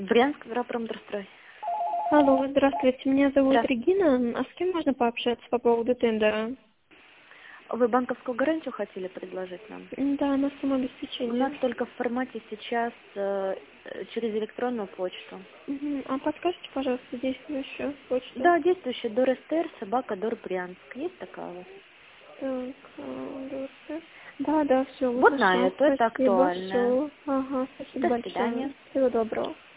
Брянск, Агропромторстрой. Алло, здравствуйте, меня зовут Да. Регина. А с кем можно пообщаться по поводу тендера? Вы банковскую гарантию хотели предложить нам? Да, на У нас самообеспечение. только в формате сейчас через электронную почту. А подскажите, пожалуйста, действующую почту? Да, действующий ДОР-СТР, собака ДОР Брянск. Есть такая у вас? Так, дальше. Да, все, вот Вот на нашла. эту, это Спасибо, актуально. все. Ага, спасибо До большое. свидания. Всего доброго.